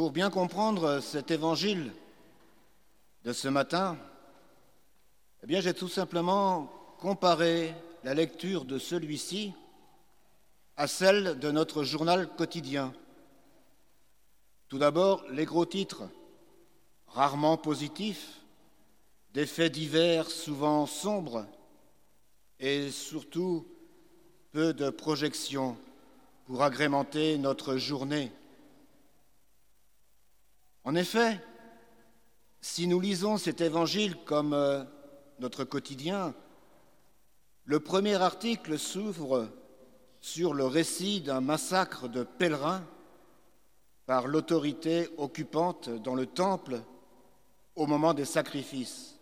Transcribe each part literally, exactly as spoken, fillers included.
Pour bien comprendre cet évangile de ce matin, eh bien, j'ai tout simplement comparé la lecture de celui-ci à celle de notre journal quotidien. Tout d'abord, les gros titres, rarement positifs, des faits divers souvent sombres et surtout peu de projections pour agrémenter notre journée. En effet, si nous lisons cet évangile comme euh, notre quotidien, le premier article s'ouvre sur le récit d'un massacre de pèlerins par l'autorité occupante dans le temple au moment des sacrifices.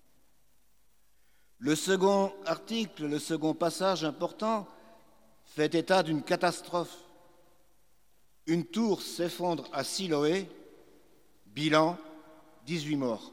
Le second article, le second passage important, fait état d'une catastrophe. Une tour s'effondre à Siloé, bilan dix-huit morts.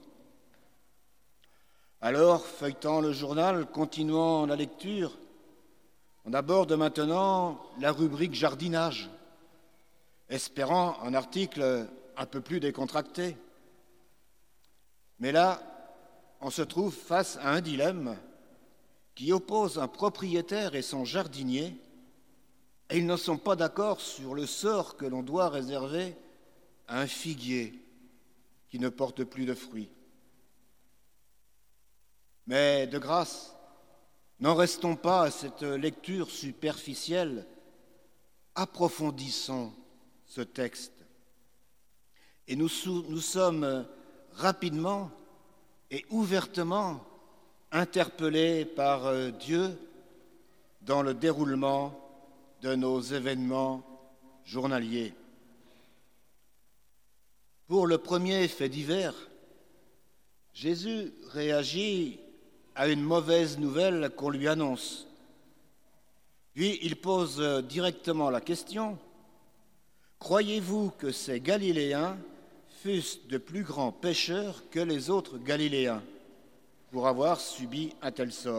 Alors, feuilletant le journal, continuant la lecture, on aborde maintenant la rubrique jardinage, espérant un article un peu plus décontracté. Mais là, on se trouve face à un dilemme qui oppose un propriétaire et son jardinier, et ils ne sont pas d'accord sur le sort que l'on doit réserver à un figuier qui ne porte plus de fruits. Mais de grâce, n'en restons pas à cette lecture superficielle, approfondissons ce texte. Et nous, nous sommes rapidement et ouvertement interpellés par Dieu dans le déroulement de nos événements journaliers. Pour le premier fait divers, Jésus réagit à une mauvaise nouvelle qu'on lui annonce. Puis il pose directement la question : croyez-vous que ces Galiléens fussent de plus grands pécheurs que les autres Galiléens pour avoir subi un tel sort ?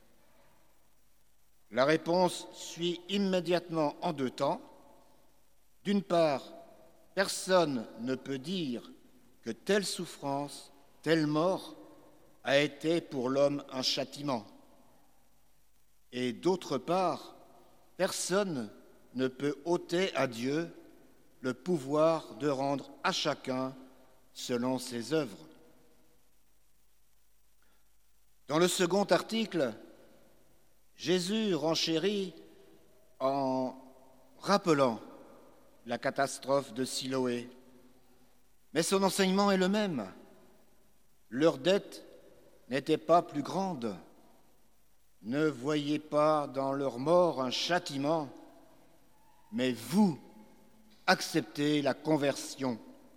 La réponse suit immédiatement en deux temps. D'une part, personne ne peut dire que telle souffrance, telle mort a été pour l'homme un châtiment. Et d'autre part, personne ne peut ôter à Dieu le pouvoir de rendre à chacun selon ses œuvres. Dans le second article, Jésus renchérit en rappelant la catastrophe de Siloé. Mais son enseignement est le même. Leur dette n'était pas plus grande. Ne voyez pas dans leur mort un châtiment, mais vous acceptez la conversion.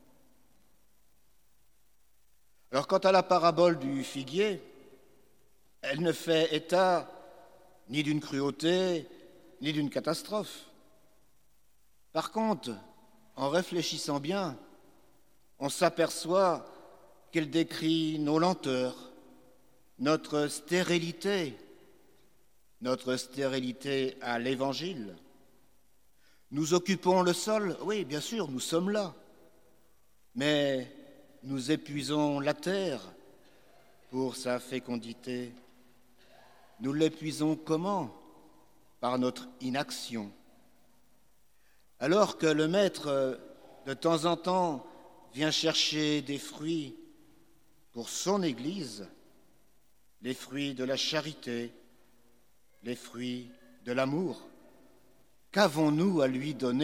Alors, quant à la parabole du figuier, elle ne fait état ni d'une cruauté, ni d'une catastrophe. Par contre, en réfléchissant bien, on s'aperçoit qu'elle décrit nos lenteurs, notre stérilité, notre stérilité à l'Évangile. Nous occupons le sol, oui, bien sûr, nous sommes là, mais nous épuisons la terre pour sa fécondité. Nous l'épuisons comment ? Par notre inaction. Alors que le maître, de temps en temps, vient chercher des fruits pour son Église, les fruits de la charité, les fruits de l'amour, qu'avons-nous à lui donner ?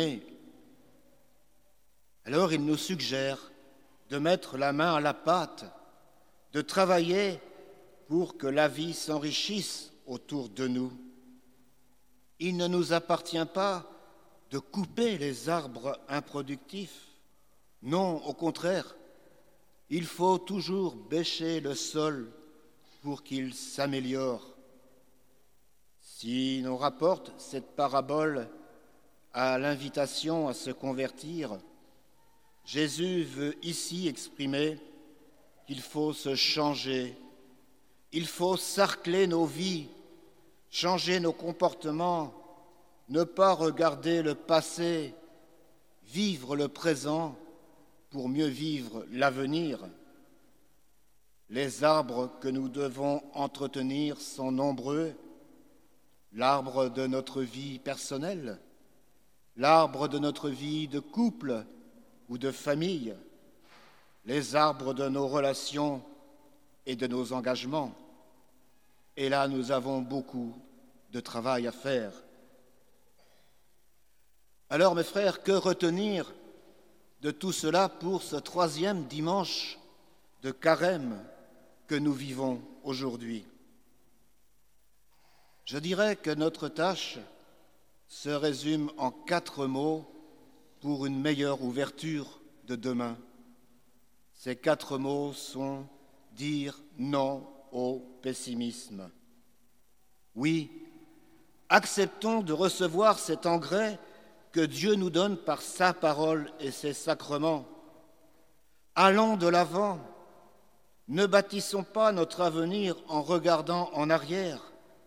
Alors il nous suggère de mettre la main à la pâte, de travailler pour que la vie s'enrichisse autour de nous. Il ne nous appartient pas de couper les arbres improductifs. Non, au contraire, il faut toujours bêcher le sol pour qu'il s'améliore. Si l'on rapporte cette parabole à l'invitation à se convertir, Jésus veut ici exprimer qu'il faut se changer, il faut sarcler nos vies, changer nos comportements, ne pas regarder le passé, vivre le présent pour mieux vivre l'avenir. Les arbres que nous devons entretenir sont nombreux. L'arbre de notre vie personnelle, l'arbre de notre vie de couple ou de famille, les arbres de nos relations et de nos engagements. Et là, nous avons beaucoup de travail à faire. Alors, mes frères, que retenir de tout cela pour ce troisième dimanche de Carême que nous vivons aujourd'hui? Je dirais que notre tâche se résume en quatre mots pour une meilleure ouverture de demain. Ces quatre mots sont dire non au pessimisme. Oui, acceptons de recevoir cet engrais que Dieu nous donne par sa parole et ses sacrements. Allons de l'avant, ne bâtissons pas notre avenir en regardant en arrière.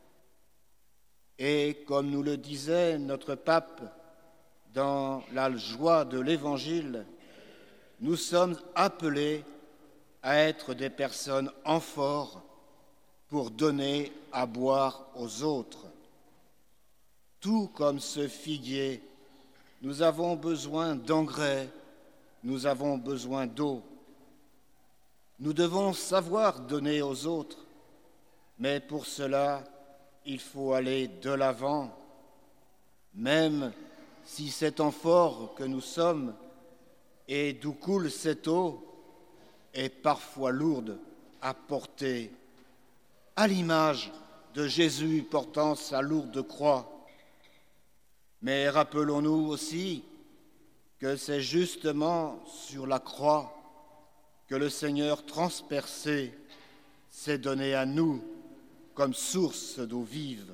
Et comme nous le disait notre pape dans la joie de l'Évangile, nous sommes appelés à être des personnes amphores pour donner à boire aux autres. Tout comme ce figuier, nous avons besoin d'engrais, nous avons besoin d'eau. Nous devons savoir donner aux autres, mais pour cela, il faut aller de l'avant, même si cet amphore que nous sommes et d'où coule cette eau est parfois lourde à porter, à l'image de Jésus portant sa lourde croix. Mais rappelons-nous aussi que c'est justement sur la croix que le Seigneur transpercé s'est donné à nous comme source d'eau vive.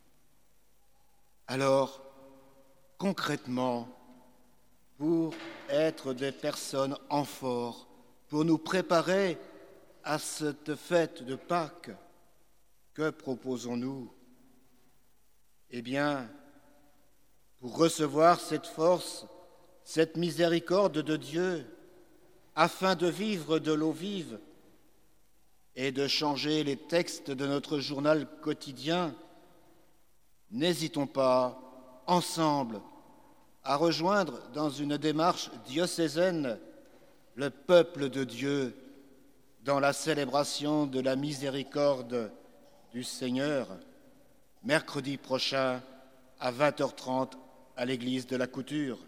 Alors, concrètement, pour être des personnes amphores, pour nous préparer à cette fête de Pâques, que proposons-nous? Eh bien, pour recevoir cette force, cette miséricorde de Dieu, afin de vivre de l'eau vive et de changer les textes de notre journal quotidien, n'hésitons pas, ensemble, à rejoindre dans une démarche diocésaine le peuple de Dieu dans la célébration de la miséricorde du Seigneur, mercredi prochain à vingt heures trente à l'église de la Couture.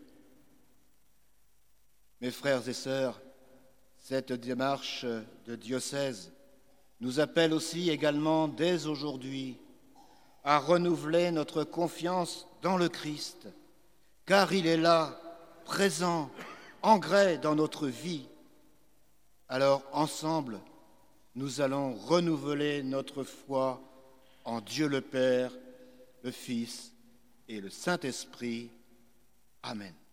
Mes frères et sœurs, cette démarche de diocèse nous appelle aussi également dès aujourd'hui à renouveler notre confiance dans le Christ, car il est là, présent, engrais dans notre vie. Alors ensemble, nous allons renouveler notre foi en Dieu le Père, le Fils et le Saint-Esprit. Amen.